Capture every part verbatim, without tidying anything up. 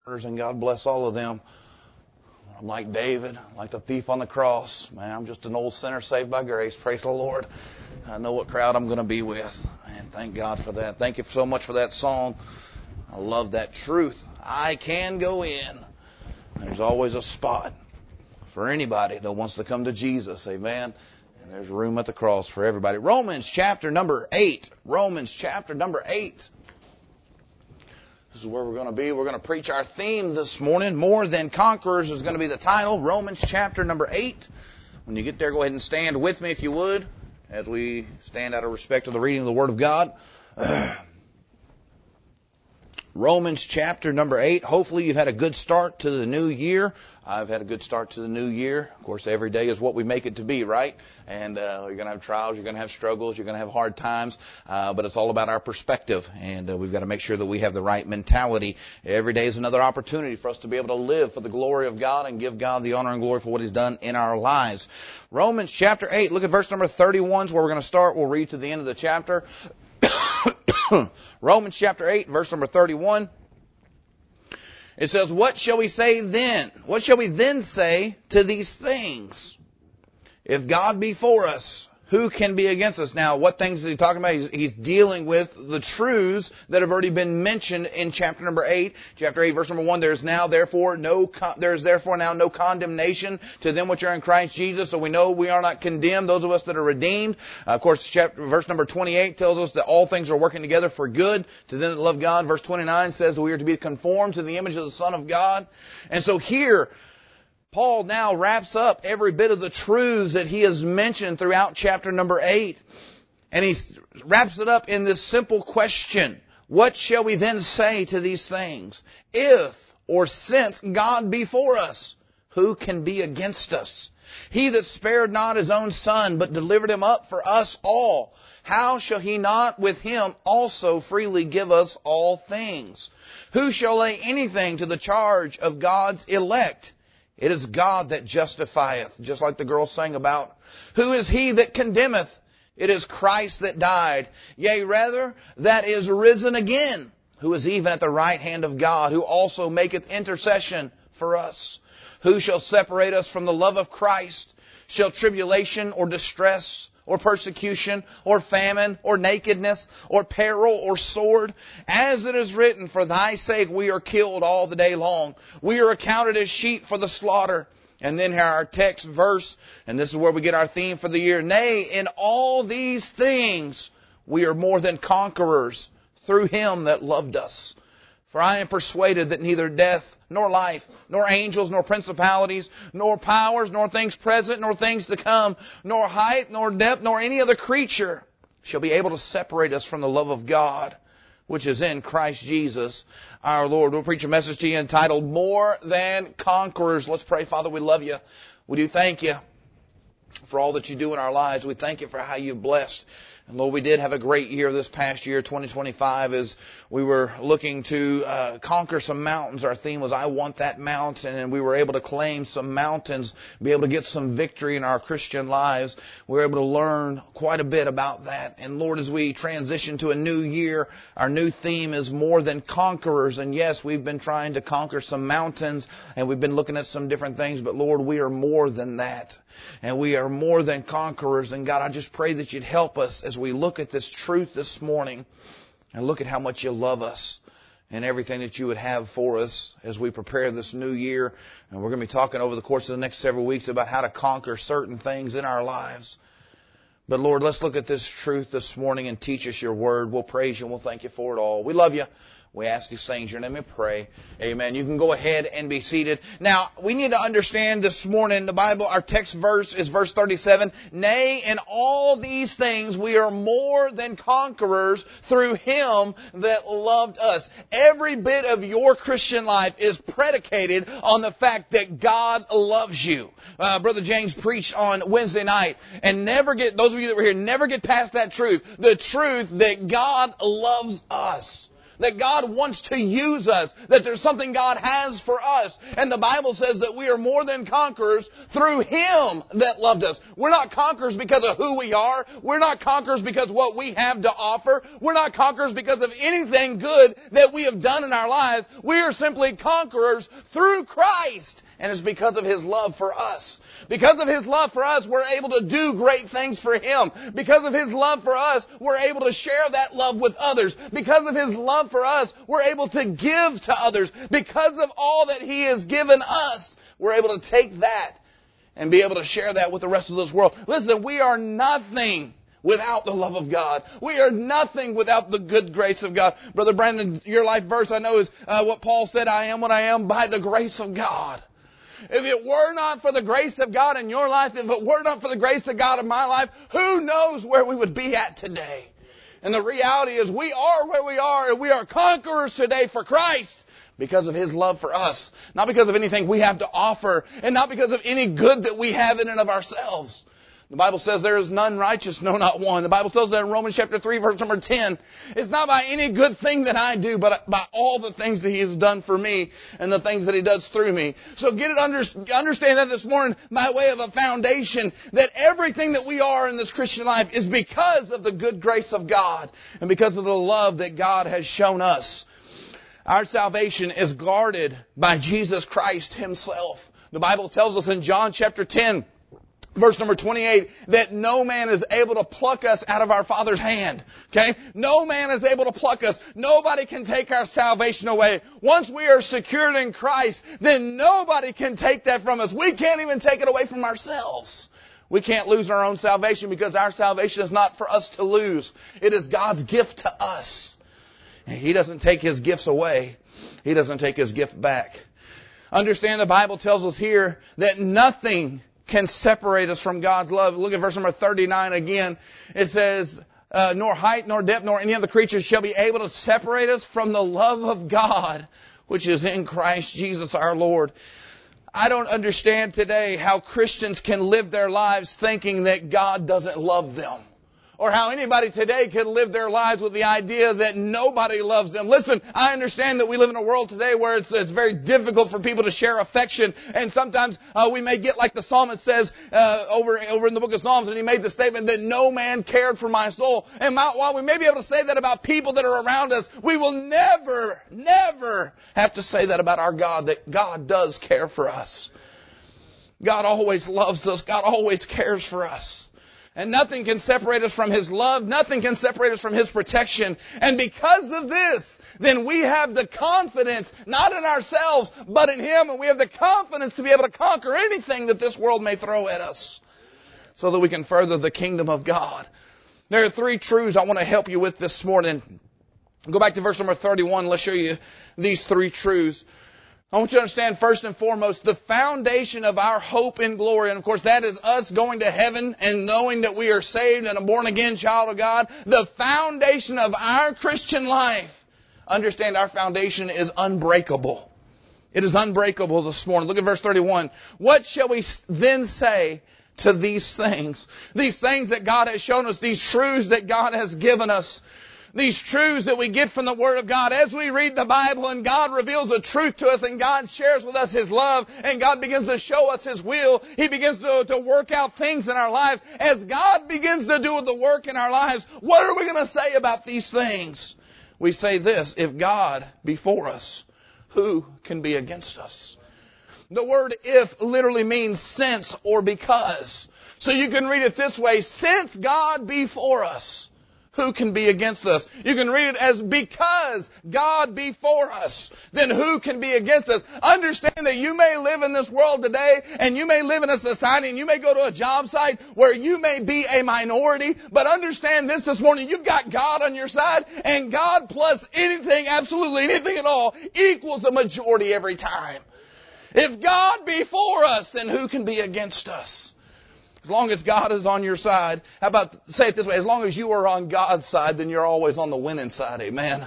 and God bless all of them. I'm like David, like the thief on the cross. Man, I'm just an old sinner saved by grace. Praise the Lord. I know what crowd I'm going to be with. And thank God for that. Thank you so much for that song. I love that truth. I can go in. There's always a spot for anybody that wants to come to Jesus. Amen. And there's room at the cross for everybody. Romans chapter number eight. Romans chapter number eight. This is where we're going to be. We're going to preach our theme this morning. More Than Conquerors is going to be the title. Romans chapter number eight. When you get there, go ahead and stand with me if you would, as we stand out of respect to the reading of the Word of God. Romans chapter number eight. Hopefully you've had a good start to the new year. I've had a good start to the new year. Of course, every day is what we make it to be, right? And uh, you're going to have trials, you're going to have struggles, you're going to have hard times, uh, but it's all about our perspective. And uh, we've got to make sure that we have the right mentality. Every day is another opportunity for us to be able to live for the glory of God and give God the honor and glory for what He's done in our lives. Romans chapter eight, look at verse number thirty-one is where we're going to start. We'll read to the end of the chapter. Romans chapter eight, verse number thirty-one. It says, what shall we say then? What shall we then say to these things? If God be for us, who can be against us? Now, what things is he talking about? He's, he's dealing with the truths that have already been mentioned in chapter number eight. Chapter eight, verse number one, there's now therefore no, there's therefore now no condemnation to them which are in Christ Jesus. So we know we are not condemned, those of us that are redeemed. Uh, of course, chapter, verse number twenty-eight tells us that all things are working together for good to them that love God. Verse twenty-nine says we are to be conformed to the image of the Son of God. And so here, Paul now wraps up every bit of the truths that he has mentioned throughout chapter number eight. And he wraps it up in this simple question. What shall we then say to these things? If or since God be for us, who can be against us? He that spared not his own Son, but delivered him up for us all, how shall he not with him also freely give us all things? Who shall lay anything to the charge of God's elect? It is God that justifieth, just like the girl sang about. Who is he that condemneth? It is Christ that died, yea, rather, that is risen again, who is even at the right hand of God, who also maketh intercession for us. Who shall separate us from the love of Christ? Shall tribulation or distress or persecution, or famine, or nakedness, or peril, or sword? As it is written, for thy sake we are killed all the day long. We are accounted as sheep for the slaughter. And then here our text verse, and this is where we get our theme for the year. Nay, in all these things we are more than conquerors through Him that loved us. For I am persuaded that neither death, nor life, nor angels, nor principalities, nor powers, nor things present, nor things to come, nor height, nor depth, nor any other creature shall be able to separate us from the love of God, which is in Christ Jesus our Lord. We'll preach a message to you entitled, More Than Conquerors. Let's pray. Father, we love you. We do thank you for all that you do in our lives. We thank you for how you've blessed. And Lord, we did have a great year this past year, twenty twenty-five, as we were looking to uh, conquer some mountains. Our theme was, I want that mountain. And we were able to claim some mountains, be able to get some victory in our Christian lives. We were able to learn quite a bit about that. And Lord, as we transition to a new year, our new theme is more than conquerors. And yes, we've been trying to conquer some mountains, and we've been looking at some different things. But Lord, we are more than that. And we are more than conquerors. And God, I just pray that you'd help us as we look at this truth this morning and look at how much you love us and everything that you would have for us as we prepare this new year. And we're going to be talking over the course of the next several weeks about how to conquer certain things in our lives. But Lord, let's look at this truth this morning and teach us your word. We'll praise you and we'll thank you for it all. We love you. We ask these things in your name and pray. Amen. You can go ahead and be seated. Now, we need to understand this morning, the Bible, our text verse is verse thirty-seven. Nay, in all these things we are more than conquerors through Him that loved us. Every bit of your Christian life is predicated on the fact that God loves you. Uh, Brother James preached on Wednesday night, and never get, those of you that were here, never get past that truth. The truth that God loves us. that God wants to use us, that there's something God has for us. And the Bible says that we are more than conquerors through Him that loved us. We're not conquerors because of who we are. We're not conquerors because of what we have to offer. We're not conquerors because of anything good that we have done in our lives. We are simply conquerors through Christ. And it's because of His love for us. Because of His love for us, we're able to do great things for Him. Because of His love for us, we're able to share that love with others. Because of His love for us, we're able to give to others. Because of all that He has given us, we're able to take that and be able to share that with the rest of this world. Listen, we are nothing without the love of God. We are nothing without the good grace of God. Brother Brandon, your life verse I know is uh, what Paul said, I am what I am by the grace of God. If it were not for the grace of God in your life, if it were not for the grace of God in my life, who knows where we would be at today? And the reality is we are where we are, and we are conquerors today for Christ because of His love for us. Not because of anything we have to offer, and not because of any good that we have in and of ourselves. The Bible says there is none righteous, no, not one. The Bible tells that in Romans chapter three, verse number ten. It's not by any good thing that I do, but by all the things that He has done for me and the things that He does through me. So get it, under, understand that this morning by way of a foundation that everything that we are in this Christian life is because of the good grace of God and because of the love that God has shown us. Our salvation is guarded by Jesus Christ Himself. The Bible tells us in John chapter ten, verse number twenty-eight, that no man is able to pluck us out of our Father's hand. Okay? No man is able to pluck us. Nobody can take our salvation away. Once we are secured in Christ, then nobody can take that from us. We can't even take it away from ourselves. We can't lose our own salvation because our salvation is not for us to lose. It is God's gift to us. And He doesn't take His gifts away. He doesn't take His gift back. Understand the Bible tells us here that nothing can separate us from God's love. Look at verse number thirty-nine again. It says, uh, nor height, nor depth, nor any other creature shall be able to separate us from the love of God, which is in Christ Jesus our Lord. I don't understand today how Christians can live their lives thinking that God doesn't love them. Or how anybody today can live their lives with the idea that nobody loves them. Listen, I understand that we live in a world today where it's, it's very difficult for people to share affection. And sometimes uh, we may get like the psalmist says uh, over, over in the book of Psalms, and he made the statement that no man cared for my soul. And while we may be able to say that about people that are around us, we will never, never have to say that about our God, that God does care for us. God always loves us. God always cares for us. And nothing can separate us from His love. Nothing can separate us from His protection. And because of this, then we have the confidence, not in ourselves, but in Him. And we have the confidence to be able to conquer anything that this world may throw at us so that we can further the kingdom of God. There are three truths I want to help you with this morning. Go back to verse number thirty-one. Let's show you these three truths. I want you to understand first and foremost the foundation of our hope in glory. And of course that is us going to heaven and knowing that we are saved and a born again child of God. The foundation of our Christian life. Understand our foundation is unbreakable. It is unbreakable this morning. Look at verse thirty-one. What shall we then say to these things? These things that God has shown us, these truths that God has given us. These truths that we get from the Word of God as we read the Bible and God reveals a truth to us and God shares with us His love and God begins to show us His will. He begins to, to work out things in our lives. As God begins to do the work in our lives, what are we going to say about these things? We say this, if God be for us, who can be against us? The word if literally means since or because. So you can read it this way, since God be for us, who can be against us? You can read it as because God be for us, then who can be against us? Understand that you may live in this world today and you may live in a society and you may go to a job site where you may be a minority, but understand this this morning, you've got God on your side and God plus anything, absolutely anything at all, equals a majority every time. If God be for us, then who can be against us? As long as God is on your side, how about, say it this way, as long as you are on God's side, then you're always on the winning side, amen?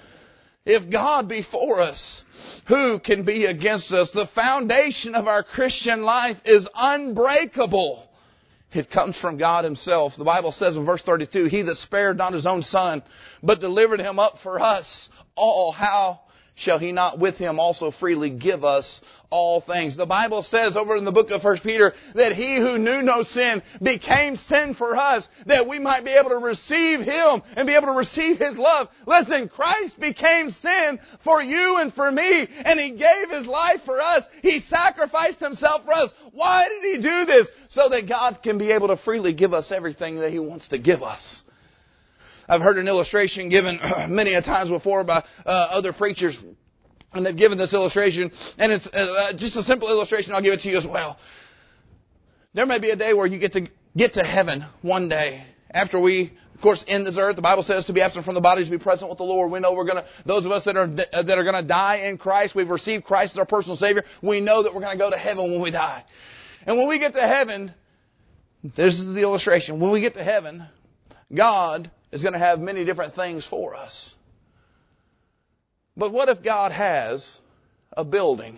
If God be for us, who can be against us? The foundation of our Christian life is unbreakable. It comes from God Himself. The Bible says in verse thirty-two, He that spared not His own Son, but delivered Him up for us all, how shall He not with Him also freely give us all things? The Bible says over in the book of First Peter that He who knew no sin became sin for us, that we might be able to receive Him and be able to receive His love. Listen, Christ became sin for you and for me, and He gave His life for us. He sacrificed Himself for us. Why did He do this? So that God can be able to freely give us everything that He wants to give us. I've heard an illustration given many a times before by uh, other preachers, and they've given this illustration, and it's uh, just a simple illustration. I'll give it to you as well. There may be a day where you get to get to heaven one day after we, of course, end this earth. The Bible says to be absent from the body is to be present with the Lord. We know we're going to, those of us that are uh, that are going to die in Christ, we've received Christ as our personal Savior. We know that we're going to go to heaven when we die. And when we get to heaven, this is the illustration. When we get to heaven, God is going to have many different things for us. But what if God has a building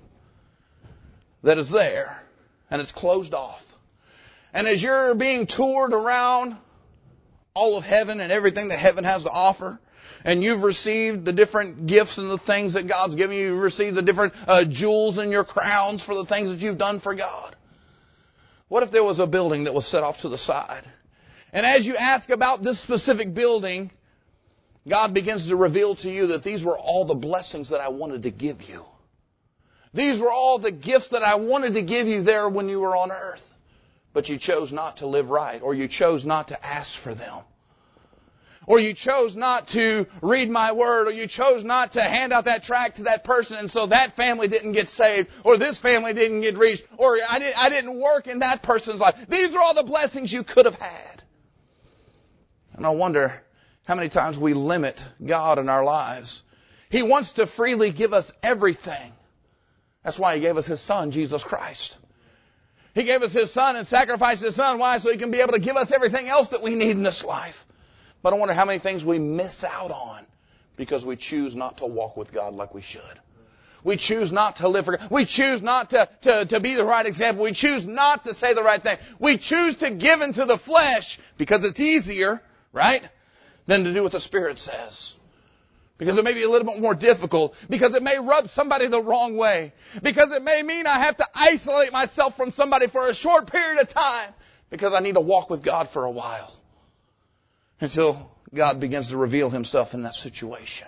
that is there and it's closed off? And as you're being toured around all of heaven and everything that heaven has to offer, and you've received the different gifts and the things that God's given you, you've received the different uh, jewels in your crowns for the things that you've done for God. What if there was a building that was set off to the side? And as you ask about this specific building, God begins to reveal to you that these were all the blessings that I wanted to give you. These were all the gifts that I wanted to give you there when you were on earth. But you chose not to live right, or you chose not to ask for them. Or you chose not to read my word, or you chose not to hand out that tract to that person, and so that family didn't get saved, or this family didn't get reached, or I didn't, I didn't work in that person's life. These are all the blessings you could have had. And I wonder how many times we limit God in our lives. He wants to freely give us everything. That's why He gave us His Son, Jesus Christ. He gave us His Son and sacrificed His Son. Why? So He can be able to give us everything else that we need in this life. But I wonder how many things we miss out on because we choose not to walk with God like we should. We choose not to live for God. We choose not to, to, to be the right example. We choose not to say the right thing. We choose to give into the flesh because it's easier, right, than to do what the Spirit says. Because it may be a little bit more difficult. Because it may rub somebody the wrong way. Because it may mean I have to isolate myself from somebody for a short period of time. Because I need to walk with God for a while. Until God begins to reveal Himself in that situation.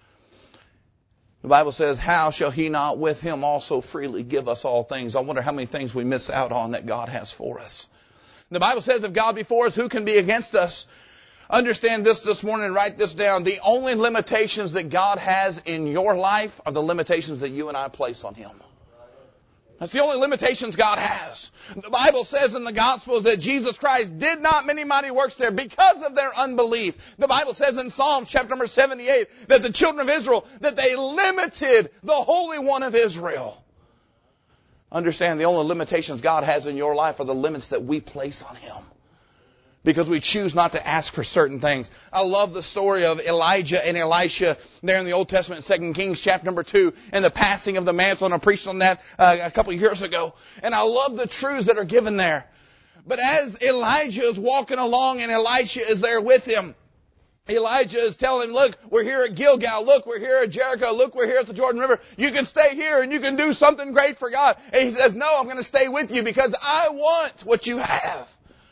The Bible says, how shall He not with Him also freely give us all things? I wonder how many things we miss out on that God has for us. The Bible says, if God be for us, who can be against us? Understand this this morning and write this down. The only limitations that God has in your life are the limitations that you and I place on Him. That's the only limitations God has. The Bible says in the Gospels that Jesus Christ did not many mighty works there because of their unbelief. The Bible says in Psalms chapter number seventy-eight that the children of Israel, that they limited the Holy One of Israel. Understand the only limitations God has in your life are the limits that we place on Him. Because we choose not to ask for certain things. I love the story of Elijah and Elisha there in the Old Testament, Second Kings chapter number two, and the passing of the mantle. And I preached on that uh, a couple of years ago. And I love the truths that are given there. But as Elijah is walking along and Elisha is there with him, Elijah is telling him, look, we're here at Gilgal. Look, we're here at Jericho. Look, we're here at the Jordan River. You can stay here and you can do something great for God. And he says, no, I'm going to stay with you because I want what you have.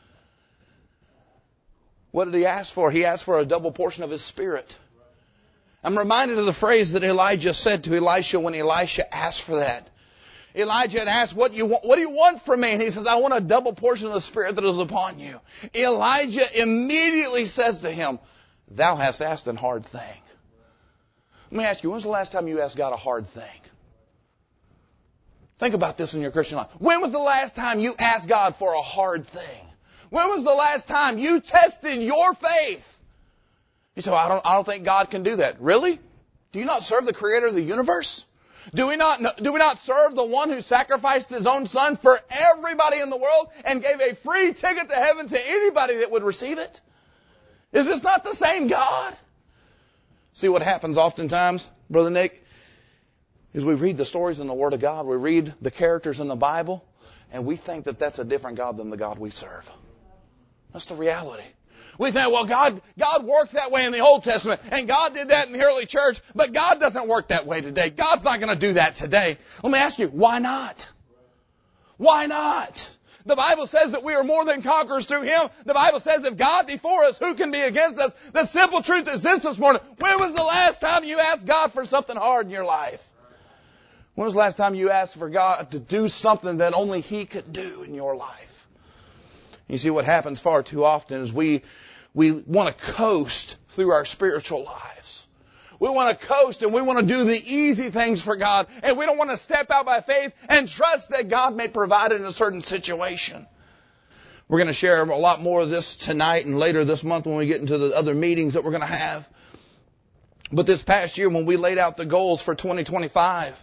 What did he ask for? He asked for a double portion of His Spirit. I'm reminded of the phrase that Elijah said to Elisha when Elisha asked for that. Elijah had asked, what do you want, what do you want from me? And he says, I want a double portion of the Spirit that is upon you. Elijah immediately says to him, thou hast asked an hard thing. Let me ask you, when's the last time you asked God a hard thing? Think about this in your Christian life. When was the last time you asked God for a hard thing? When was the last time you tested your faith? You say, well, I don't, I don't think God can do that. Really? Do you not serve the Creator of the universe? Do we not, do we not serve the one who sacrificed His own Son for everybody in the world and gave a free ticket to heaven to anybody that would receive it? Is this not the same God? See what happens oftentimes, Brother Nick, is we read the stories in the Word of God. We read the characters in the Bible. And we think that that's a different God than the God we serve. That's the reality. We think, well, God, God worked that way in the Old Testament, and God did that in the early church, but God doesn't work that way today. God's not going to do that today. Let me ask you, why not? Why not? The Bible says that we are more than conquerors through Him. The Bible says if God be for us, who can be against us? The simple truth is this this morning. When was the last time you asked God for something hard in your life? When was the last time you asked for God to do something that only He could do in your life? You see, what happens far too often is we we want to coast through our spiritual lives. We want to coast and we want to do the easy things for God. And we don't want to step out by faith and trust that God may provide in a certain situation. We're going to share a lot more of this tonight and later this month when we get into the other meetings that we're going to have. But this past year when we laid out the goals for twenty twenty-five,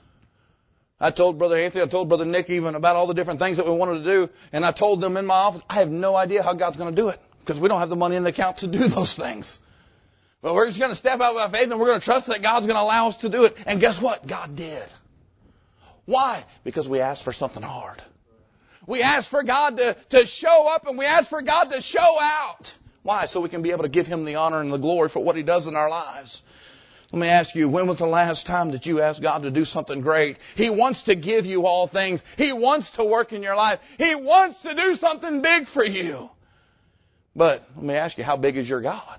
I told Brother Anthony, I told Brother Nick even about all the different things that we wanted to do. And I told them in my office, I have no idea how God's going to do it because we don't have the money in the account to do those things. But we're just going to step out by faith and we're going to trust that God's going to allow us to do it. And guess what? God did. Why? Because we asked for something hard. We asked for God to, to show up and we asked for God to show out. Why? So we can be able to give Him the honor and the glory for what He does in our lives. Let me ask you, when was the last time that you asked God to do something great? He wants to give you all things. He wants to work in your life. He wants to do something big for you. But let me ask you, how big is your God?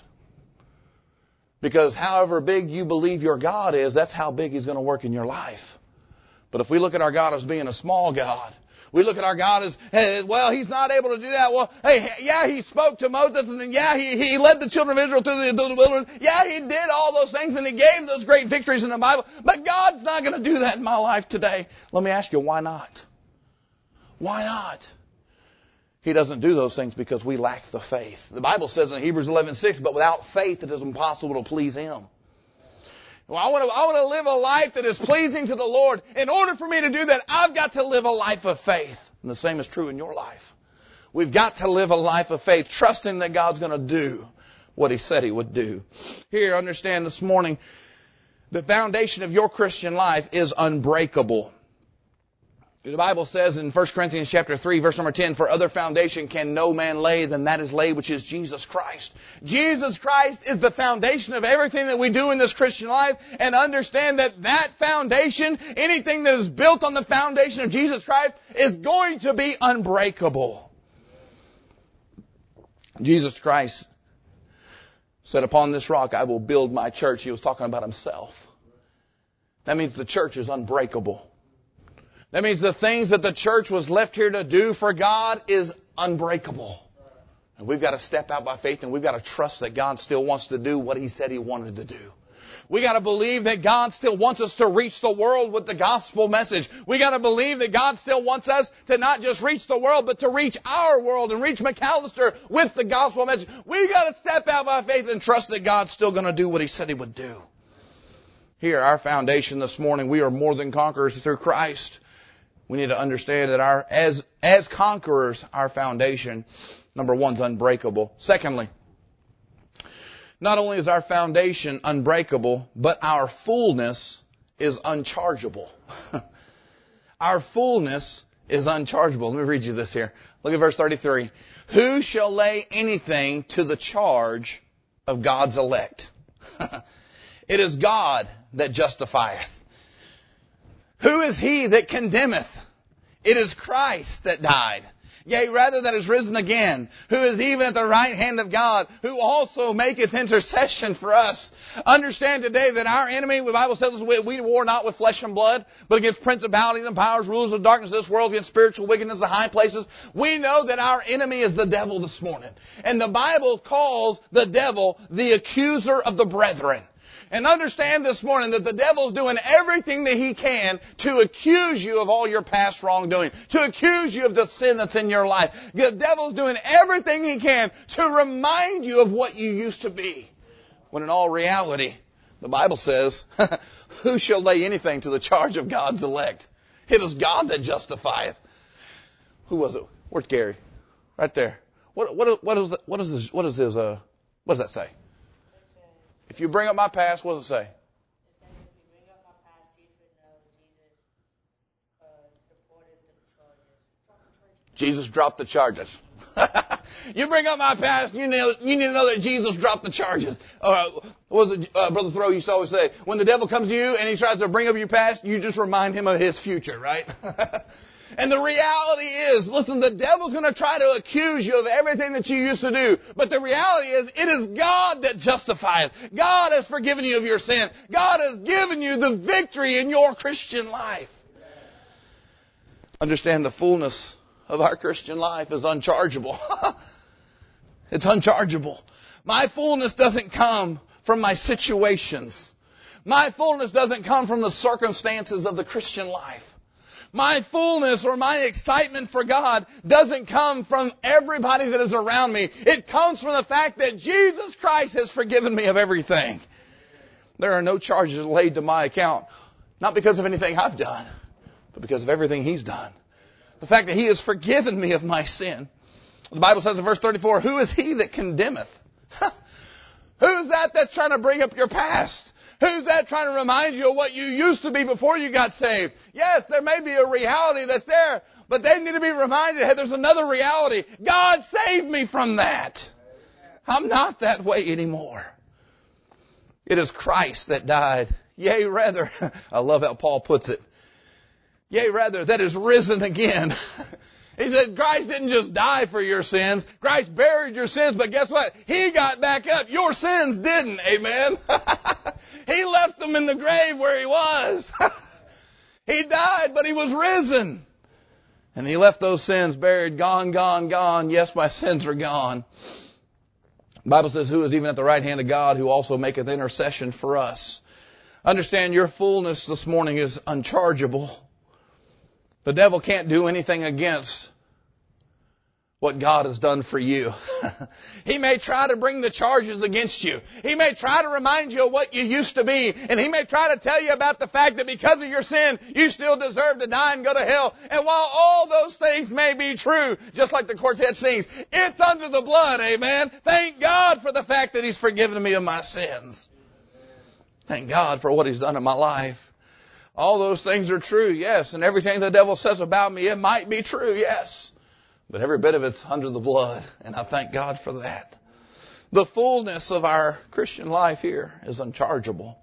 Because however big you believe your God is, that's how big He's going to work in your life. But if we look at our God as being a small God, we look at our God as, hey, well, He's not able to do that. Well, hey, yeah, He spoke to Moses, and then, yeah, he, he led the children of Israel through the, the wilderness. Yeah, He did all those things, and He gave those great victories in the Bible. But God's not going to do that in my life today. Let me ask you, why not? Why not? He doesn't do those things because we lack the faith. The Bible says in Hebrews eleven six, but without faith it is impossible to please Him. Well, I want to, I want to live a life that is pleasing to the Lord. In order for me to do that, I've got to live a life of faith. And the same is true in your life. We've got to live a life of faith, trusting that God's going to do what He said He would do. Here, understand this morning, the foundation of your Christian life is unbreakable. The Bible says in First Corinthians chapter three, verse number ten, for other foundation can no man lay than that is laid, which is Jesus Christ. Jesus Christ is the foundation of everything that we do in this Christian life. And understand that that foundation, anything that is built on the foundation of Jesus Christ, is going to be unbreakable. Jesus Christ said, upon this rock I will build my church. He was talking about Himself. That means the church is unbreakable. That means the things that the church was left here to do for God is unbreakable. And we've got to step out by faith and we've got to trust that God still wants to do what He said He wanted to do. We got to believe that God still wants us to reach the world with the gospel message. We got to believe that God still wants us to not just reach the world, but to reach our world and reach McAllister with the gospel message. We got to step out by faith and trust that God's still going to do what He said He would do. Here, our foundation this morning, we are more than conquerors through Christ. We need to understand that our, as, as conquerors, our foundation, number one, is unbreakable. Secondly, not only is our foundation unbreakable, but our fullness is unchargeable. Our fullness is unchargeable. Let me read you this here. Look at verse thirty-three. Who shall lay anything to the charge of God's elect? It is God that justifieth. Who is he that condemneth? It is Christ that died. Yea, rather that is risen again, who is even at the right hand of God, who also maketh intercession for us. Understand today that our enemy, the Bible says we, we war not with flesh and blood, but against principalities and powers, rulers of darkness of this world, against spiritual wickedness in high places. We know that our enemy is the devil this morning. And the Bible calls the devil the accuser of the brethren. And understand this morning that the devil's doing everything that he can to accuse you of all your past wrongdoing, to accuse you of the sin that's in your life. The devil's doing everything he can to remind you of what you used to be. When in all reality, the Bible says, who shall lay anything to the charge of God's elect? It is God that justifieth. Who was it? Where's Gary? Right there. What, what, what is, what is his, what is his, uh, what does that say? If you bring up my past, what does it say? It says if you bring up my past, you should know Jesus uh, supported the charges. Jesus dropped the charges. You bring up my past, you know, you need to know that Jesus dropped the charges. Uh, what was it, uh, Brother Thoreau used to always say, when the devil comes to you and he tries to bring up your past, you just remind him of his future, right? And the reality is, listen, the devil's going to try to accuse you of everything that you used to do. But the reality is, it is God that justifieth. God has forgiven you of your sin. God has given you the victory in your Christian life. Understand, the fullness of our Christian life is unchargeable. It's unchargeable. My fullness doesn't come from my situations. My fullness doesn't come from the circumstances of the Christian life. My fullness or my excitement for God doesn't come from everybody that is around me. It comes from the fact that Jesus Christ has forgiven me of everything. There are no charges laid to my account, not because of anything I've done, but because of everything He's done. The fact that He has forgiven me of my sin. The Bible says in verse thirty-four, who is He that condemneth? Who's that that's trying to bring up your past? Who's that trying to remind you of what you used to be before you got saved? Yes, there may be a reality that's there, but they need to be reminded, hey, there's another reality. God saved me from that. I'm not that way anymore. It is Christ that died. Yea, rather, I love how Paul puts it. Yea, rather, that is risen again. He said, Christ didn't just die for your sins. Christ buried your sins, but guess what? He got back up. Your sins didn't. Amen. He left them in the grave where He was. He died, but He was risen. And He left those sins buried, gone, gone, gone. Yes, my sins are gone. The Bible says, who is even at the right hand of God, who also maketh intercession for us. Understand, your fullness this morning is unchargeable. The devil can't do anything against what God has done for you. He may try to bring the charges against you. He may try to remind you of what you used to be. And he may try to tell you about the fact that because of your sin, you still deserve to die and go to hell. And while all those things may be true, just like the quartet sings, it's under the blood, amen. Thank God for the fact that He's forgiven me of my sins. Thank God for what He's done in my life. All those things are true, yes. And everything the devil says about me, it might be true, yes. But every bit of it's under the blood. And I thank God for that. The fullness of our Christian life here is unchargeable.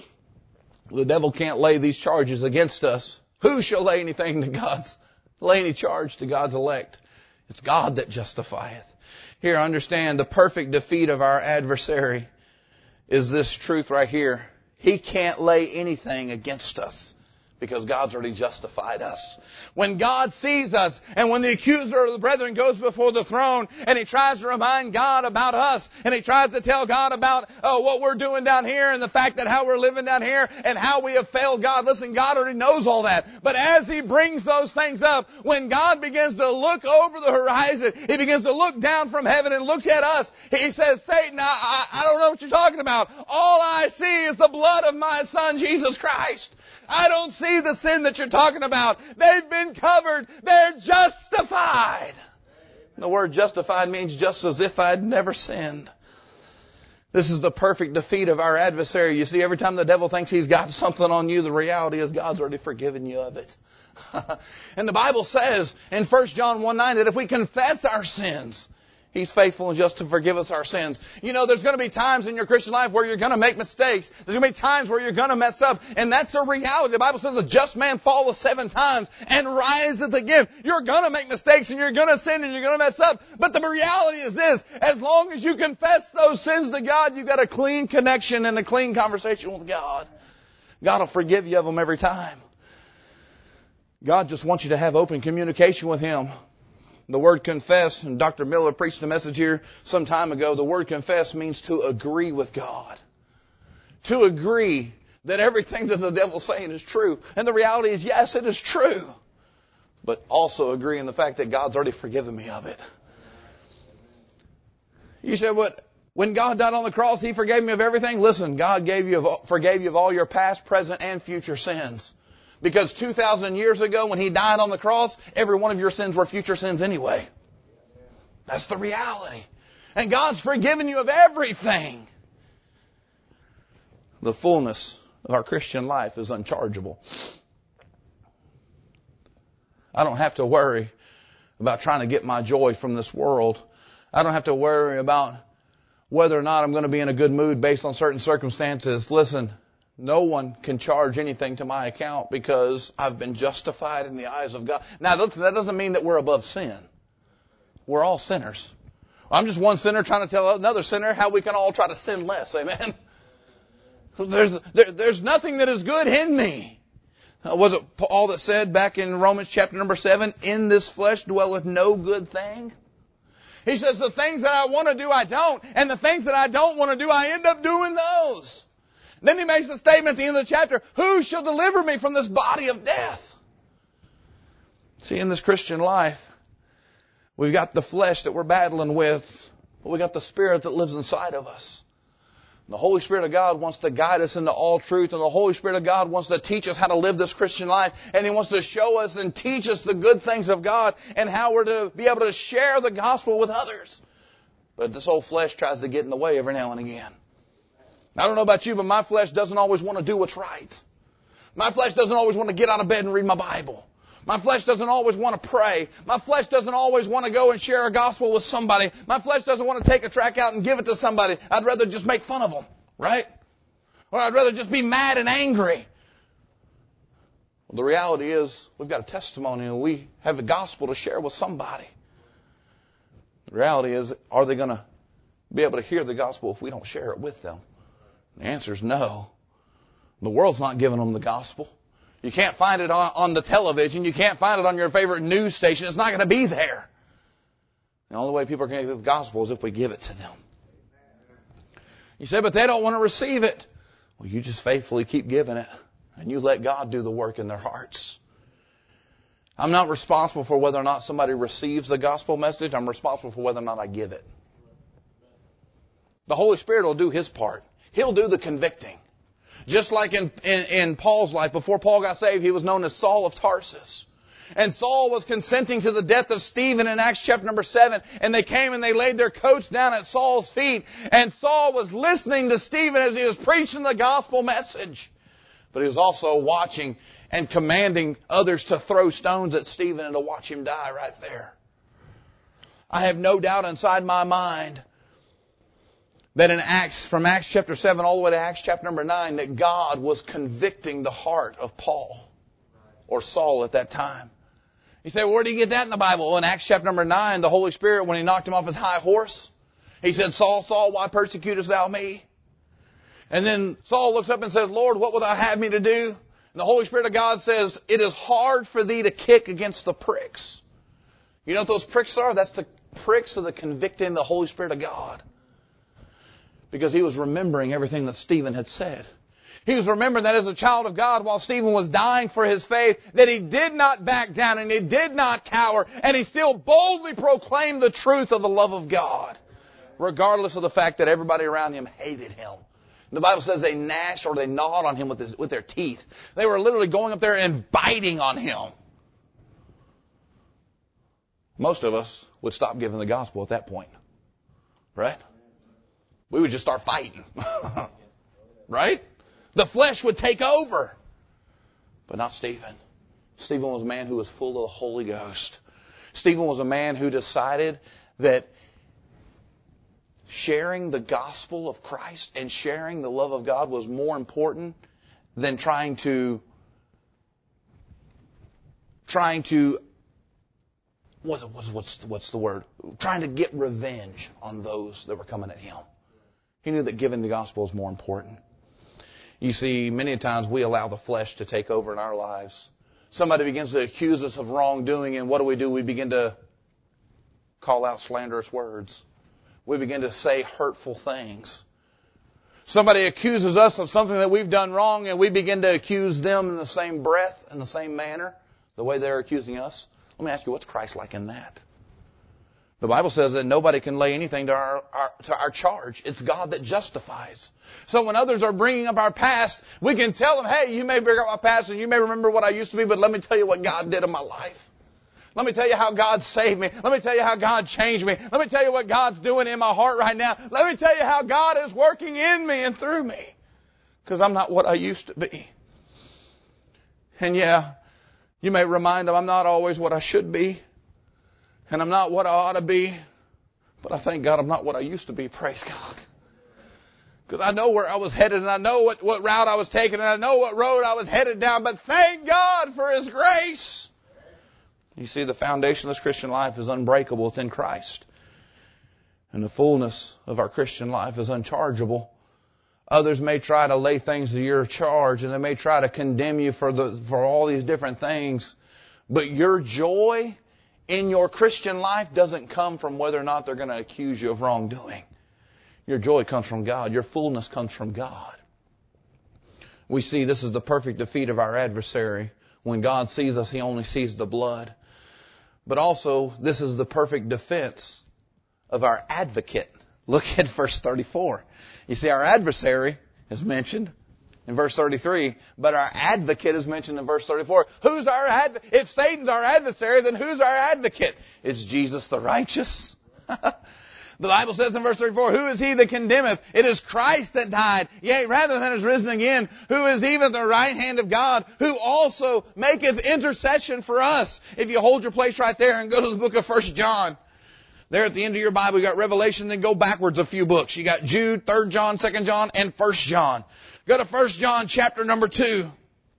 The devil can't lay these charges against us. Who shall lay anything to God's, lay any charge to God's elect? It's God that justifieth. Here, understand, the perfect defeat of our adversary is this truth right here. He can't lay anything against us because God's already justified us. When God sees us and when the accuser of the brethren goes before the throne and he tries to remind God about us and he tries to tell God about oh, what we're doing down here and the fact that how we're living down here and how we have failed God. Listen, God already knows all that. But as He brings those things up, when God begins to look over the horizon, He begins to look down from heaven and look at us, He says, Satan, I, I, I don't know what you're talking about. All I see is the blood of my Son, Jesus Christ. I don't see the sin that you're talking about. They've been covered. They're justified. The word justified means just as if I'd never sinned. This is the perfect defeat of our adversary. You see, every time the devil thinks he's got something on you, the reality is God's already forgiven you of it. And the Bible says in First John one nine that if we confess our sins, He's faithful and just to forgive us our sins. You know, there's going to be times in your Christian life where you're going to make mistakes. There's going to be times where you're going to mess up. And that's a reality. The Bible says a just man falleth seven times and riseth again. You're going to make mistakes and you're going to sin and you're going to mess up. But the reality is this. As long as you confess those sins to God, you've got a clean connection and a clean conversation with God. God will forgive you of them every time. God just wants you to have open communication with Him. The word confess, and Doctor Miller preached a message here some time ago, the word confess means to agree with God. To agree that everything that the devil's saying is true. And the reality is, yes, it is true. But also agree in the fact that God's already forgiven me of it. You said, what? When God died on the cross, He forgave me of everything? Listen, God gave you, forgave you of all your past, present, and future sins. Because two thousand years ago when He died on the cross, every one of your sins were future sins anyway. That's the reality. And God's forgiven you of everything. The fullness of our Christian life is unchargeable. I don't have to worry about trying to get my joy from this world. I don't have to worry about whether or not I'm going to be in a good mood based on certain circumstances. Listen, no one can charge anything to my account because I've been justified in the eyes of God. Now, that doesn't mean that we're above sin. We're all sinners. I'm just one sinner trying to tell another sinner how we can all try to sin less. Amen. There's, there, there's nothing that is good in me. Uh, was it Paul that said back in Romans chapter number seven, in this flesh dwelleth no good thing? He says the things that I want to do, I don't. And the things that I don't want to do, I end up doing those. Then he makes the statement at the end of the chapter, who shall deliver me from this body of death? See, in this Christian life, we've got the flesh that we're battling with, but we've got the Spirit that lives inside of us. And the Holy Spirit of God wants to guide us into all truth, and the Holy Spirit of God wants to teach us how to live this Christian life, and He wants to show us and teach us the good things of God and how we're to be able to share the gospel with others. But this old flesh tries to get in the way every now and again. I don't know about you, but my flesh doesn't always want to do what's right. My flesh doesn't always want to get out of bed and read my Bible. My flesh doesn't always want to pray. My flesh doesn't always want to go and share a gospel with somebody. My flesh doesn't want to take a tract out and give it to somebody. I'd rather just make fun of them, right? Or I'd rather just be mad and angry. Well, the reality is we've got a testimony and we have a gospel to share with somebody. The reality is, are they going to be able to hear the gospel if we don't share it with them? The answer is no. The world's not giving them the gospel. You can't find it on, on the television. You can't find it on your favorite news station. It's not going to be there. The only way people are going to get the gospel is if we give it to them. You say, but they don't want to receive it. Well, you just faithfully keep giving it, and you let God do the work in their hearts. I'm not responsible for whether or not somebody receives the gospel message. I'm responsible for whether or not I give it. The Holy Spirit will do His part. He'll do the convicting. Just like in, in, in Paul's life, before Paul got saved, he was known as Saul of Tarsus. And Saul was consenting to the death of Stephen in Acts chapter number seven. And they came and they laid their coats down at Saul's feet. And Saul was listening to Stephen as he was preaching the gospel message. But he was also watching and commanding others to throw stones at Stephen and to watch him die right there. I have no doubt inside my mind that in Acts, from Acts chapter seven all the way to Acts chapter number nine, that God was convicting the heart of Paul or Saul at that time. You say, well, where do you get that in the Bible? Well, in Acts chapter number nine, the Holy Spirit, when He knocked him off his high horse, He said, Saul, Saul, why persecutest thou me? And then Saul looks up and says, Lord, what wilt thou have me to do? And the Holy Spirit of God says, it is hard for thee to kick against the pricks. You know what those pricks are? That's the pricks of the convicting the Holy Spirit of God. Because he was remembering everything that Stephen had said. He was remembering that as a child of God, while Stephen was dying for his faith, that he did not back down and he did not cower, and he still boldly proclaimed the truth of the love of God, regardless of the fact that everybody around him hated him. The Bible says they gnashed or they gnawed on him with, his, with their teeth. They were literally going up there and biting on him. Most of us would stop giving the gospel at that point. Right? We would just start fighting. Right? The flesh would take over. But not Stephen. Stephen was a man who was full of the Holy Ghost. Stephen was a man who decided that sharing the gospel of Christ and sharing the love of God was more important than trying to trying to what, what's what's the word? Trying to get revenge on those that were coming at him. He knew that giving the gospel is more important. You see, many times we allow the flesh to take over in our lives. Somebody begins to accuse us of wrongdoing, and what do we do? We begin to call out slanderous words. We begin to say hurtful things. Somebody accuses us of something that we've done wrong, and we begin to accuse them in the same breath, in the same manner, the way they're accusing us. Let me ask you, what's Christ like in that? The Bible says that nobody can lay anything to our, our, to our charge. It's God that justifies. So when others are bringing up our past, we can tell them, hey, you may bring up my past and you may remember what I used to be, but let me tell you what God did in my life. Let me tell you how God saved me. Let me tell you how God changed me. Let me tell you what God's doing in my heart right now. Let me tell you how God is working in me and through me. Because I'm not what I used to be. And yeah, you may remind them I'm not always what I should be. And I'm not what I ought to be. But I thank God I'm not what I used to be. Praise God. Because I know where I was headed, and I know what, what route I was taking, and I know what road I was headed down. But thank God for His grace. You see, the foundation of this Christian life is unbreakable. It's in Christ. And the fullness of our Christian life is unchargeable. Others may try to lay things to your charge, and they may try to condemn you for the for all these different things. But your joy in your Christian life doesn't come from whether or not they're going to accuse you of wrongdoing. Your joy comes from God. Your fullness comes from God. We see this is the perfect defeat of our adversary. When God sees us, He only sees the blood. But also, this is the perfect defense of our advocate. Look at verse thirty-four. You see, our adversary is mentioned in verse thirty-three, but our advocate is mentioned in verse thirty-four. Who's our advocate? If Satan's our adversary, then who's our advocate? It's Jesus the righteous. The Bible says in verse thirty-four, who is he that condemneth? It is Christ that died, yea, rather than is risen again, who is even at the right hand of God, who also maketh intercession for us. If you hold your place right there and go to the book of First John, there at the end of your Bible, you got Revelation, then go backwards a few books. You got Jude, Third John, Second John, and First John. Go to First John chapter number two.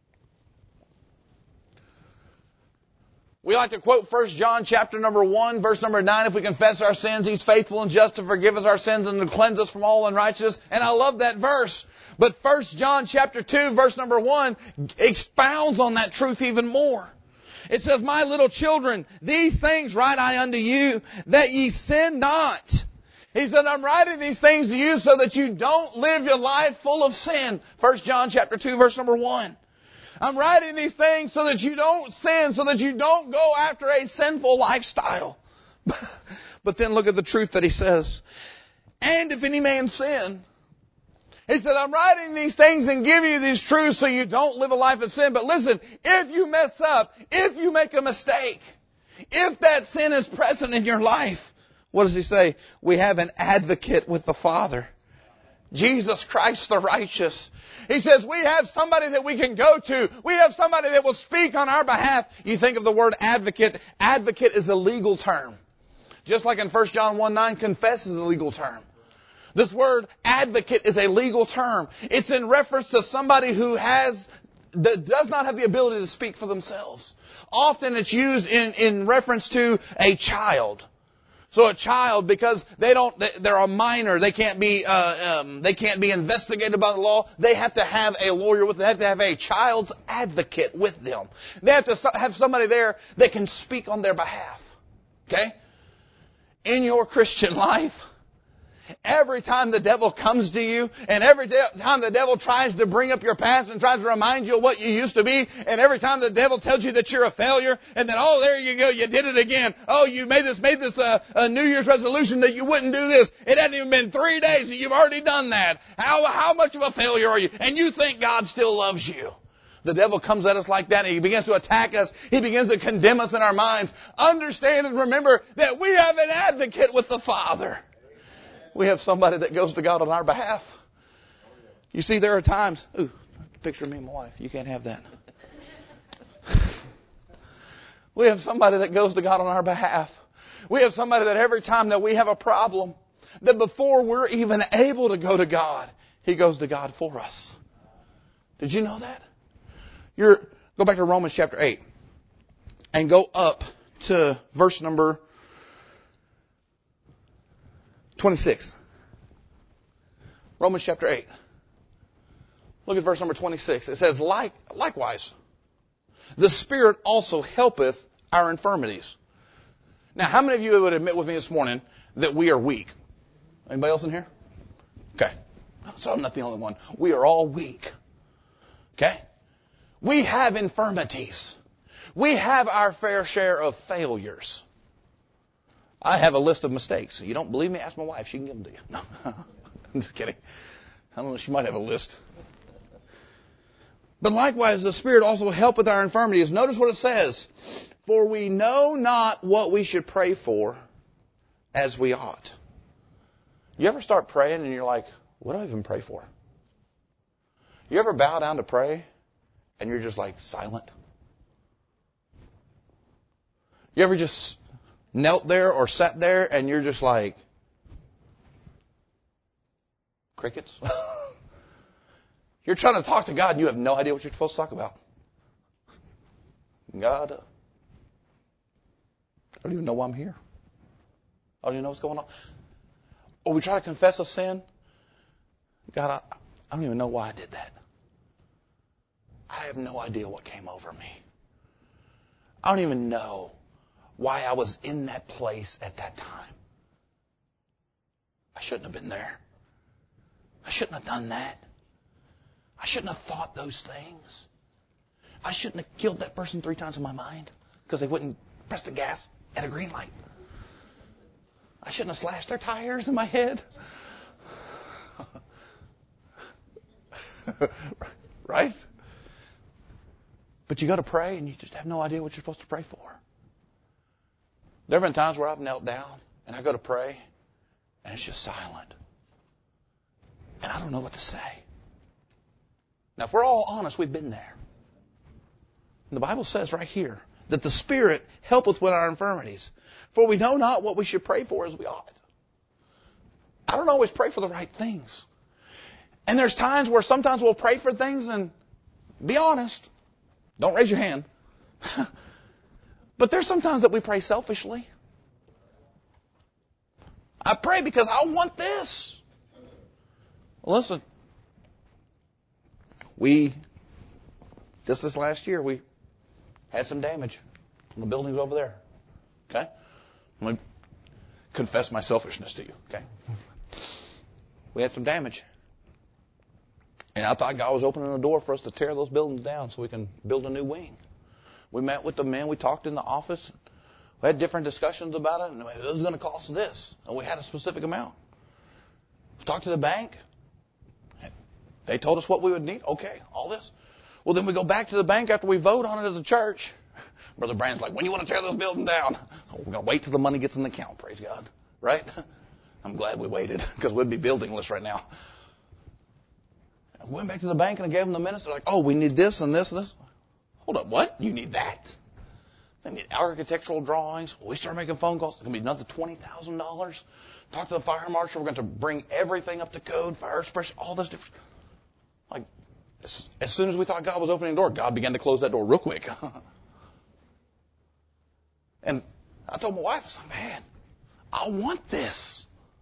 We like to quote First John chapter number one, verse number nine. If we confess our sins, He's faithful and just to forgive us our sins and to cleanse us from all unrighteousness. And I love that verse. But First John chapter two, verse number one, expounds on that truth even more. It says, my little children, these things write I unto you, that ye sin not. He said, I'm writing these things to you so that you don't live your life full of sin. First John chapter two, verse number one. I'm writing these things so that you don't sin, so that you don't go after a sinful lifestyle. But then look at the truth that he says. And if any man sin, he said, I'm writing these things and giving you these truths so you don't live a life of sin. But listen, if you mess up, if you make a mistake, if that sin is present in your life, what does he say? We have an advocate with the Father. Jesus Christ the righteous. He says we have somebody that we can go to. We have somebody that will speak on our behalf. You think of the word advocate. Advocate is a legal term. Just like in First John one nine, confess is a legal term. This word advocate is a legal term. It's in reference to somebody who has, that does not have the ability to speak for themselves. Often it's used in, in reference to a child. So a child, because they don't, they're a minor, they can't be, uh, um, they can't be investigated by the law. They have to have a lawyer with them. They have to have a child's advocate with them. They have to have somebody there that can speak on their behalf. Okay? In your Christian life, every time the devil comes to you, and every time the devil tries to bring up your past and tries to remind you of what you used to be, and every time the devil tells you that you're a failure, and then, oh, there you go, you did it again. Oh, you made this, made this uh, a New Year's resolution that you wouldn't do this. It hadn't even been three days, and you've already done that. How, how much of a failure are you? And you think God still loves you. The devil comes at us like that, and he begins to attack us. He begins to condemn us in our minds. Understand and remember that we have an advocate with the Father. We have somebody that goes to God on our behalf. You see, there are times, ooh, picture of me and my wife. You can't have that. We have somebody that goes to God on our behalf. We have somebody that every time that we have a problem, that before we're even able to go to God, He goes to God for us. Did you know that? You're, go back to Romans chapter eight and go up to verse number twenty-six. Romans chapter eight. Look at verse number twenty-six. It says, like, likewise, the Spirit also helpeth our infirmities. Now, how many of you would admit with me this morning that we are weak? Anybody else in here? Okay. So I'm not the only one. We are all weak. Okay? We have infirmities. We have our fair share of failures. I have a list of mistakes. You don't believe me? Ask my wife. She can give them to you. No, I'm just kidding. I don't know. She might have a list. But likewise, the Spirit also helpeth our infirmities. Notice what it says. For we know not what we should pray for as we ought. You ever start praying and you're like, what do I even pray for? You ever bow down to pray and you're just like silent? You ever just knelt there or sat there and you're just like, crickets? You're trying to talk to God and you have no idea what you're supposed to talk about. God, uh, I don't even know why I'm here. I don't even know what's going on. Or we try to confess a sin. God, I, I don't even know why I did that. I have no idea what came over me. I don't even know why I was in that place at that time. I shouldn't have been there. I shouldn't have done that. I shouldn't have thought those things. I shouldn't have killed that person three times in my mind because they wouldn't press the gas at a green light. I shouldn't have slashed their tires in my head. Right? But you go to pray and you just have no idea what you're supposed to pray for. There have been times where I've knelt down and I go to pray and it's just silent. And I don't know what to say. Now, if we're all honest, we've been there. And the Bible says right here that the Spirit helpeth with our infirmities. For we know not what we should pray for as we ought. I don't always pray for the right things. And there's times where sometimes we'll pray for things and be honest. Don't raise your hand. But there's sometimes that we pray selfishly. I pray because I want this. Listen, we, just this last year, we had some damage on the buildings over there. Okay? I'm going to confess my selfishness to you. Okay? We had some damage. And I thought God was opening a door for us to tear those buildings down so we can build a new wing. We met with the men. We talked in the office. We had different discussions about it. And it was going to cost this. And we had a specific amount. We talked to the bank. They told us what we would need. Okay, all this. Well, then we go back to the bank after we vote on it as a church. Brother Brand's like, when you want to tear those buildings down? Oh, we're going to wait till the money gets in the account. Praise God. Right? I'm glad we waited because we'd be buildingless right now. I went back to the bank and I gave them the minutes. They're like, oh, we need this and this and this. Hold up, what? You need that? They need architectural drawings. We start making phone calls. It's going to be another twenty thousand dollars. Talk to the fire marshal. We're going to bring everything up to code, fire suppression, all this different. Like, as, as soon as we thought God was opening the door, God began to close that door real quick. And I told my wife, I said, man, I want this.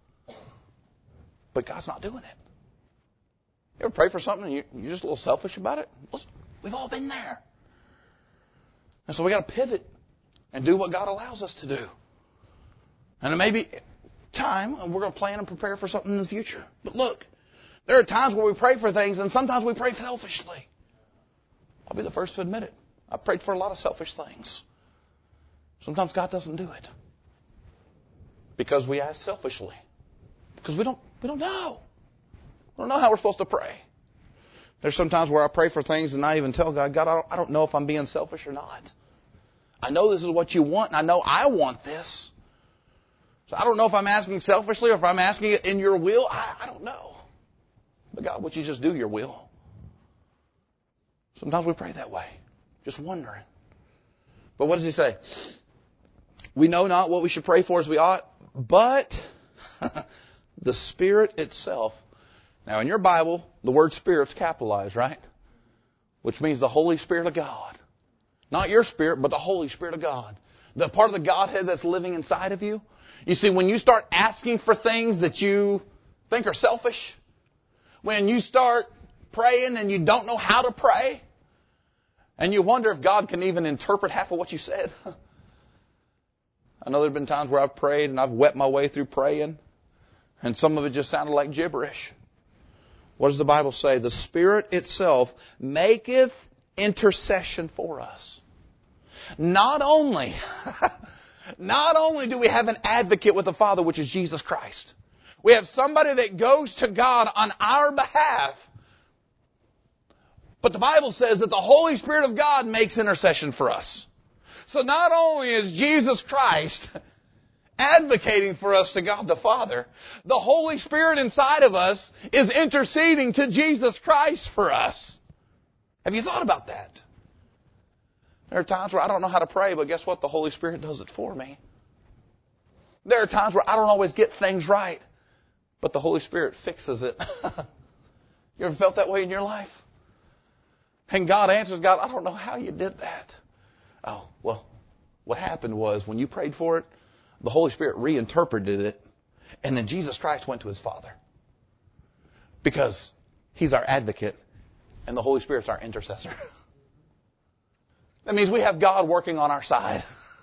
But God's not doing it. You ever pray for something and you, you're just a little selfish about it? Listen, we've all been there. And so we got to pivot and do what God allows us to do. And it may be time, and we're going to plan and prepare for something in the future. But look, there are times where we pray for things, and sometimes we pray selfishly. I'll be the first to admit it. I prayed for a lot of selfish things. Sometimes God doesn't do it because we ask selfishly. Because we don't, we don't know. We don't know how we're supposed to pray. There's some times where I pray for things and I even tell God, God, I don't, I don't know if I'm being selfish or not. I know this is what you want, and I know I want this. So I don't know if I'm asking selfishly or if I'm asking it in your will. I, I don't know. But God, would you just do your will? Sometimes we pray that way, just wondering. But what does he say? We know not what we should pray for as we ought, but the Spirit itself. Now, in your Bible, the word Spirit's capitalized, right? Which means the Holy Spirit of God. Not your spirit, but the Holy Spirit of God. The part of the Godhead that's living inside of you. You see, when you start asking for things that you think are selfish, when you start praying and you don't know how to pray, and you wonder if God can even interpret half of what you said. I know there have been times where I've prayed and I've wept my way through praying, and some of it just sounded like gibberish. What does the Bible say? The Spirit itself maketh intercession for us. Not only, not only do we have an advocate with the Father, which is Jesus Christ. We have somebody that goes to God on our behalf. But the Bible says that the Holy Spirit of God makes intercession for us. So not only is Jesus Christ advocating for us to God the Father, the Holy Spirit inside of us is interceding to Jesus Christ for us. Have you thought about that? There are times where I don't know how to pray, but guess what? The Holy Spirit does it for me. There are times where I don't always get things right, but the Holy Spirit fixes it. You ever felt that way in your life? And God answers, God, I don't know how you did that. Oh, well, what happened was when you prayed for it, the Holy Spirit reinterpreted it, and then Jesus Christ went to His Father. Because He's our advocate, and the Holy Spirit's our intercessor. That means we have God working on our side.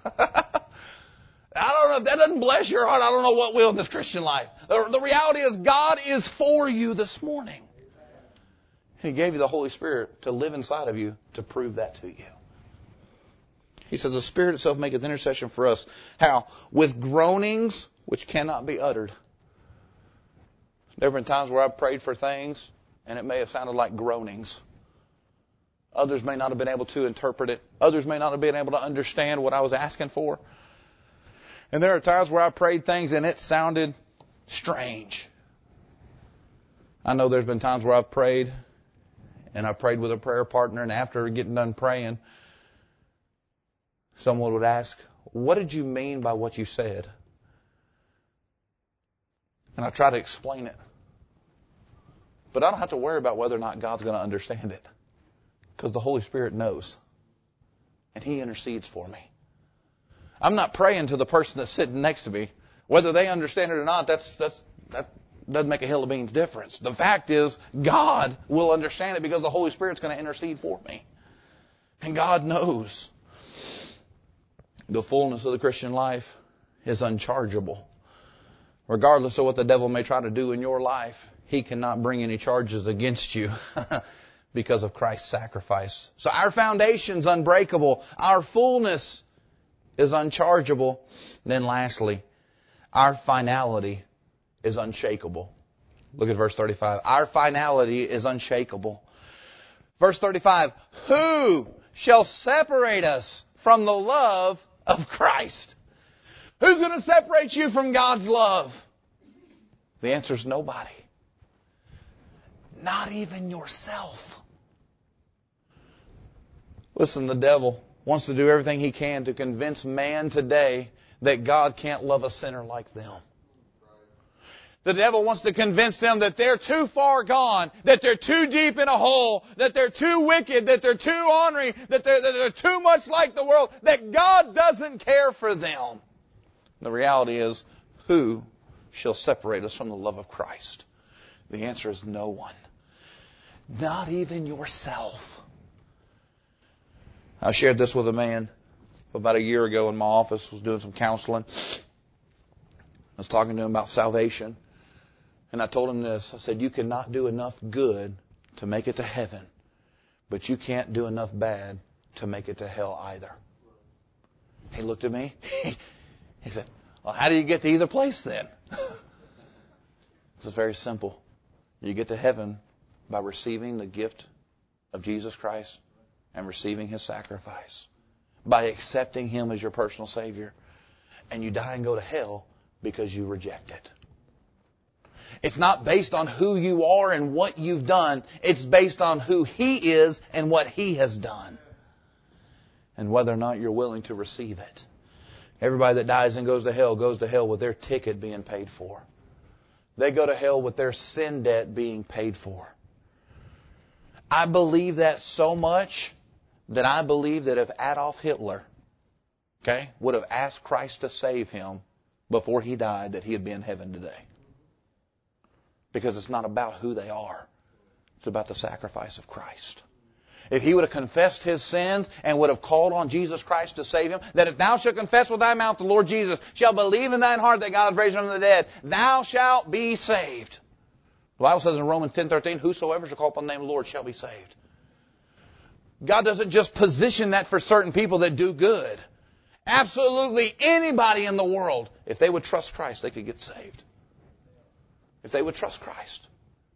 I don't know if that doesn't bless your heart. I don't know what will in this Christian life. The, the reality is God is for you this morning. He gave you the Holy Spirit to live inside of you to prove that to you. He says, the Spirit itself maketh intercession for us. How? With groanings which cannot be uttered. There have been times where I've prayed for things and it may have sounded like groanings. Others may not have been able to interpret it. Others may not have been able to understand what I was asking for. And there are times where I prayed things and it sounded strange. I know there's been times where I've prayed and I prayed with a prayer partner, and after getting done praying, someone would ask, what did you mean by what you said? And I try to explain it. But I don't have to worry about whether or not God's going to understand it. Because the Holy Spirit knows. And He intercedes for me. I'm not praying to the person that's sitting next to me. Whether they understand it or not, that's, that's, that doesn't make a hill of beans difference. The fact is, God will understand it because the Holy Spirit's going to intercede for me. And God knows. The fullness of the Christian life is unchargeable. Regardless of what the devil may try to do in your life, he cannot bring any charges against you because of Christ's sacrifice. So our foundation's unbreakable. Our fullness is unchargeable. And then lastly, our finality is unshakable. Look at verse thirty-five. Our finality is unshakable. Verse thirty-five, who shall separate us from the love of Christ? Who's going to separate you from God's love? The answer is nobody. Not even yourself. Listen, the devil wants to do everything he can to convince man today that God can't love a sinner like them. The devil wants to convince them that they're too far gone, that they're too deep in a hole, that they're too wicked, that they're too ornery, that they're, that they're too much like the world, that God doesn't care for them. The reality is, who shall separate us from the love of Christ? The answer is no one. Not even yourself. I shared this with a man about a year ago in my office. I was doing some counseling. I was talking to him about salvation. And I told him this. I said, you cannot do enough good to make it to heaven, but you can't do enough bad to make it to hell either. He looked at me. He said, well, how do you get to either place then? It's very simple. You get to heaven by receiving the gift of Jesus Christ and receiving His sacrifice. By accepting Him as your personal Savior. And you die and go to hell because you reject it. It's not based on who you are and what you've done. It's based on who He is and what He has done. And whether or not you're willing to receive it. Everybody that dies and goes to hell goes to hell with their ticket being paid for. They go to hell with their sin debt being paid for. I believe that so much that I believe that if Adolf Hitler, okay, would have asked Christ to save him before he died, that he'd be in heaven today. Because it's not about who they are. It's about the sacrifice of Christ. If he would have confessed his sins and would have called on Jesus Christ to save him, that if thou shalt confess with thy mouth the Lord Jesus, shalt believe in thine heart that God hath raised him from the dead, thou shalt be saved. The Bible says in Romans ten thirteen, whosoever shall call upon the name of the Lord shall be saved. God doesn't just position that for certain people that do good. Absolutely anybody in the world, if they would trust Christ, they could get saved. If they would trust Christ.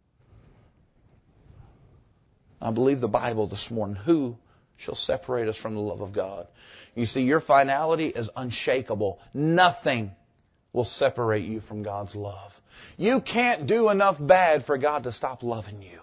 I believe the Bible this morning. Who shall separate us from the love of God? You see, your finality is unshakable. Nothing will separate you from God's love. You can't do enough bad for God to stop loving you.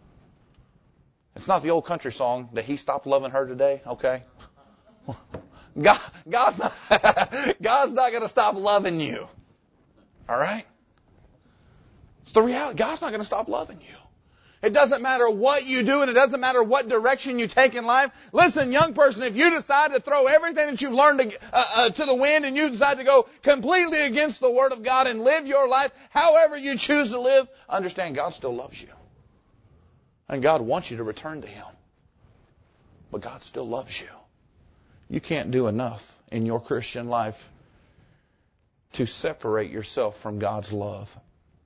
It's not the old country song that He stopped loving her today, okay? God, God's not, God's not going to stop loving you. All right? It's the reality. God's not going to stop loving you. It doesn't matter what you do, and it doesn't matter what direction you take in life. Listen, young person, if you decide to throw everything that you've learned to, uh, uh, to the wind, and you decide to go completely against the Word of God and live your life however you choose to live, understand God still loves you. And God wants you to return to Him. But God still loves you. You can't do enough in your Christian life to separate yourself from God's love.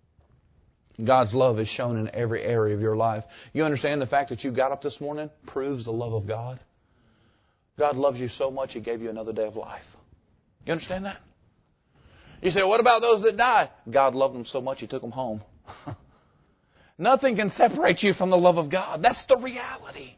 God's love is shown in every area of your life. You understand the fact that you got up this morning proves the love of God? God loves you so much He gave you another day of life. You understand that? You say, what about those that die? God loved them so much He took them home. Nothing can separate you from the love of God. That's the reality.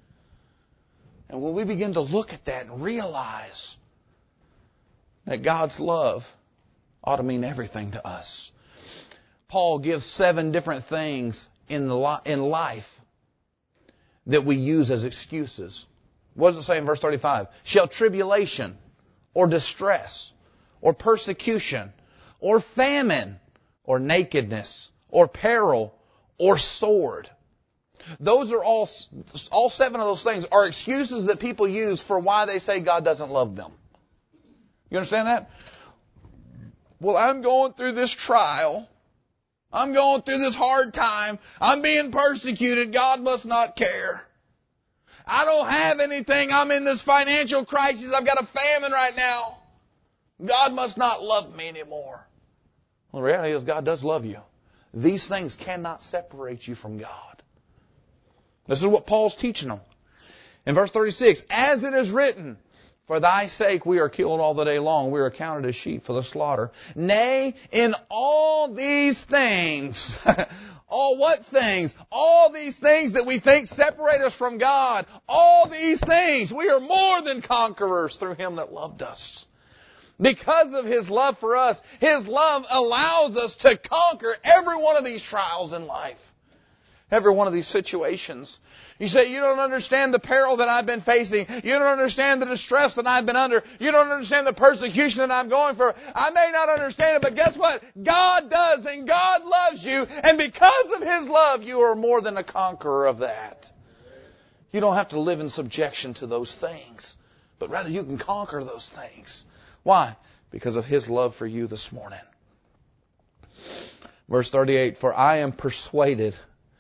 And when we begin to look at that and realize that God's love ought to mean everything to us. Paul gives seven different things in the li- in life that we use as excuses. What does it say in verse thirty-five? Shall tribulation or distress or persecution or famine or nakedness or peril or sword. Those are all, all seven of those things are excuses that people use for why they say God doesn't love them. You understand that? Well, I'm going through this trial. I'm going through this hard time. I'm being persecuted. God must not care. I don't have anything. I'm in this financial crisis. I've got a famine right now. God must not love me anymore. Well, the reality is God does love you. These things cannot separate you from God. This is what Paul's teaching them. In verse thirty-six, as it is written, for thy sake we are killed all the day long. We are counted as sheep for the slaughter. Nay, in all these things, all what things? All these things that we think separate us from God. All these things, we are more than conquerors through Him that loved us. Because of His love for us, His love allows us to conquer every one of these trials in life. Every one of these situations. You say, you don't understand the peril that I've been facing. You don't understand the distress that I've been under. You don't understand the persecution that I'm going for. I may not understand it, but guess what? God does, and God loves you. And because of His love, you are more than a conqueror of that. You don't have to live in subjection to those things, but rather you can conquer those things. Why? Because of His love for you this morning. Verse thirty-eight, for I am persuaded.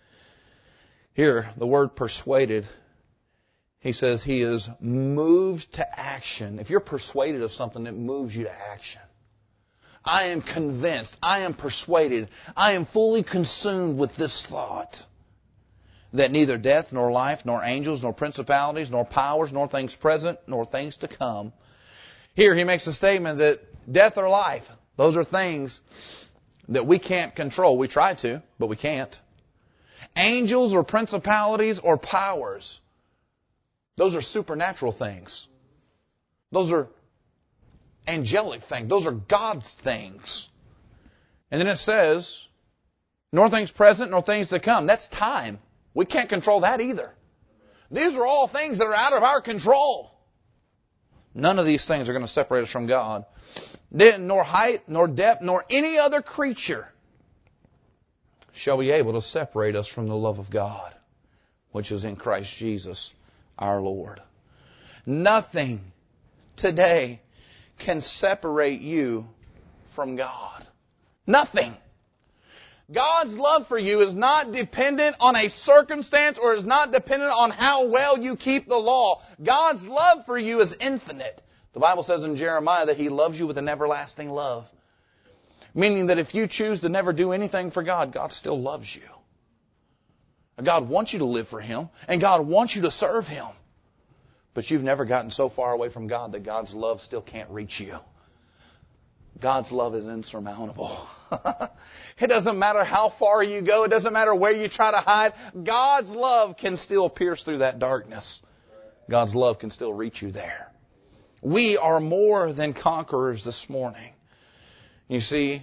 Here, the word persuaded, he says he is moved to action. If you're persuaded of something, it moves you to action. I am convinced, I am persuaded, I am fully consumed with this thought that neither death, nor life, nor angels, nor principalities, nor powers, nor things present, nor things to come. Here he makes a statement that death or life, those are things that we can't control. We try to, but we can't. Angels or principalities or powers, those are supernatural things. Those are angelic things. Those are God's things. And then it says, nor things present, nor things to come. That's time. We can't control that either. These are all things that are out of our control. None of these things are going to separate us from God. Nor height, nor depth, nor any other creature shall be able to separate us from the love of God, which is in Christ Jesus our Lord. Nothing today can separate you from God. Nothing. God's love for you is not dependent on a circumstance or is not dependent on how well you keep the law. God's love for you is infinite. The Bible says in Jeremiah that He loves you with an everlasting love. Meaning that if you choose to never do anything for God, God still loves you. God wants you to live for Him, and God wants you to serve Him. But you've never gotten so far away from God that God's love still can't reach you. God's love is insurmountable. It doesn't matter how far you go. It doesn't matter where you try to hide. God's love can still pierce through that darkness. God's love can still reach you there. We are more than conquerors this morning. You see,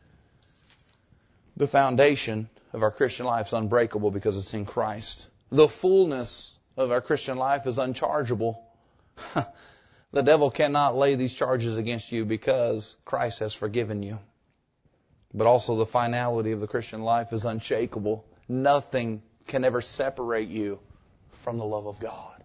the foundation of our Christian life is unbreakable because it's in Christ. The fullness of our Christian life is unchargeable. The devil cannot lay these charges against you because Christ has forgiven you. But also the finality of the Christian life is unshakable. Nothing can ever separate you from the love of God.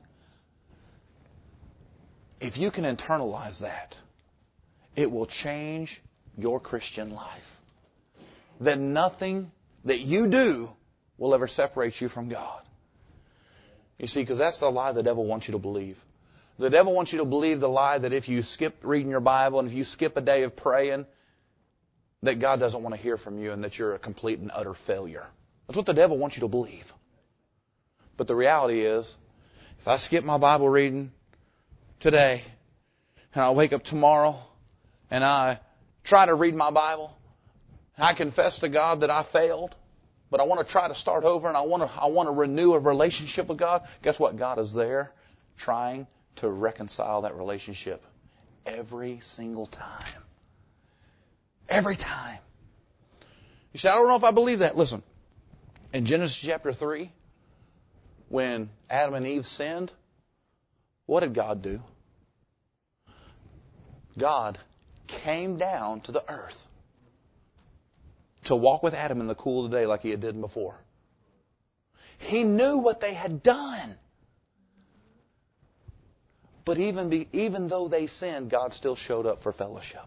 If you can internalize that, it will change your Christian life. That nothing that you do will ever separate you from God. You see, because that's the lie the devil wants you to believe. The devil wants you to believe the lie that if you skip reading your Bible and if you skip a day of praying, that God doesn't want to hear from you and that you're a complete and utter failure. That's what the devil wants you to believe. But the reality is, if I skip my Bible reading today and I wake up tomorrow and I try to read my Bible, I confess to God that I failed, but I want to try to start over and I want to I want to renew a relationship with God. Guess what? God is there trying to reconcile that relationship every single time. Every time. You say, I don't know if I believe that. Listen, in Genesis chapter three, when Adam and Eve sinned, what did God do? God came down to the earth to walk with Adam in the cool of the day like he had did before. He knew what they had done. But even be, even though they sinned, God still showed up for fellowship.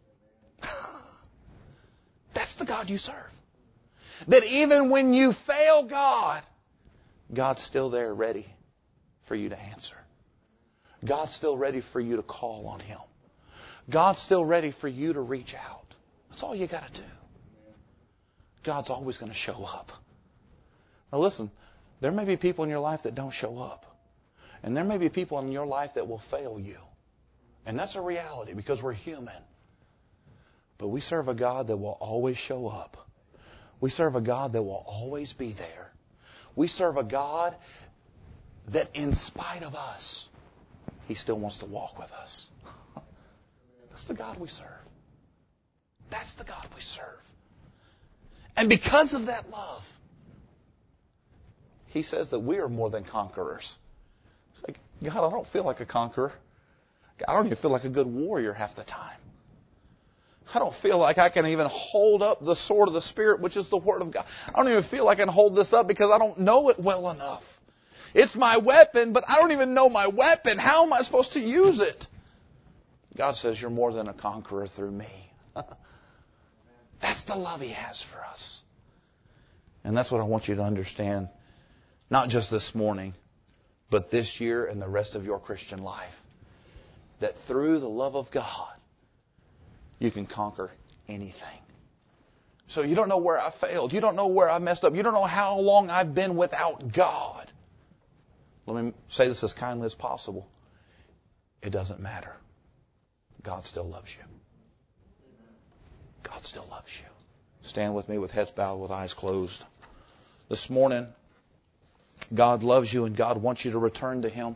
That's the God you serve. That even when you fail God, God's still there ready for you to answer. God's still ready for you to call on Him. God's still ready for you to reach out. That's all you got to do. God's always going to show up. Now listen, there may be people in your life that don't show up. And there may be people in your life that will fail you. And that's a reality because we're human. But we serve a God that will always show up. We serve a God that will always be there. We serve a God that in spite of us, He still wants to walk with us. That's the God we serve. That's the God we serve. And because of that love, He says that we are more than conquerors. It's like, God, I don't feel like a conqueror. I don't even feel like a good warrior half the time. I don't feel like I can even hold up the sword of the Spirit, which is the Word of God. I don't even feel like I can hold this up because I don't know it well enough. It's my weapon, but I don't even know my weapon. How am I supposed to use it? God says, you're more than a conqueror through me. That's the love He has for us. And that's what I want you to understand, not just this morning, but this year and the rest of your Christian life. That through the love of God, you can conquer anything. So you don't know where I failed. You don't know where I messed up. You don't know how long I've been without God. Let me say this as kindly as possible. It doesn't matter. God still loves you. God still loves you. Stand with me with heads bowed, with eyes closed. This morning, God loves you and God wants you to return to Him.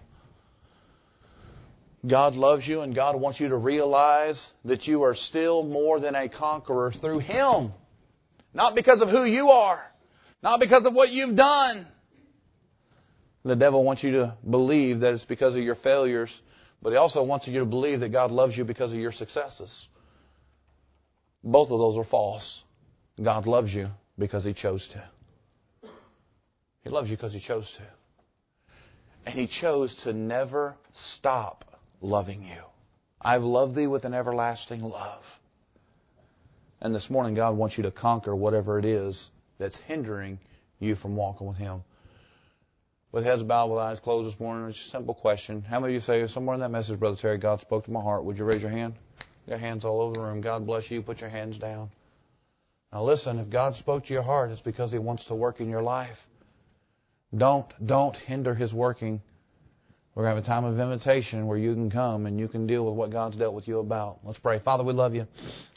God loves you and God wants you to realize that you are still more than a conqueror through Him. Not because of who you are. Not because of what you've done. The devil wants you to believe that it's because of your failures, but he also wants you to believe that God loves you because of your successes. Both of those are false. God loves you because He chose to. He loves you because He chose to. And He chose to never stop loving you. I've loved thee with an everlasting love. And this morning God wants you to conquer whatever it is that's hindering you from walking with Him. With heads bowed, with eyes closed this morning, it's a simple question. How many of you say, somewhere in that message, Brother Terry, God spoke to my heart? Would you raise your hand? You got hands all over the room. God bless you. Put your hands down. Now listen, if God spoke to your heart, it's because He wants to work in your life. Don't, don't hinder His working. We're going to have a time of invitation where you can come and you can deal with what God's dealt with you about. Let's pray. Father, we love you.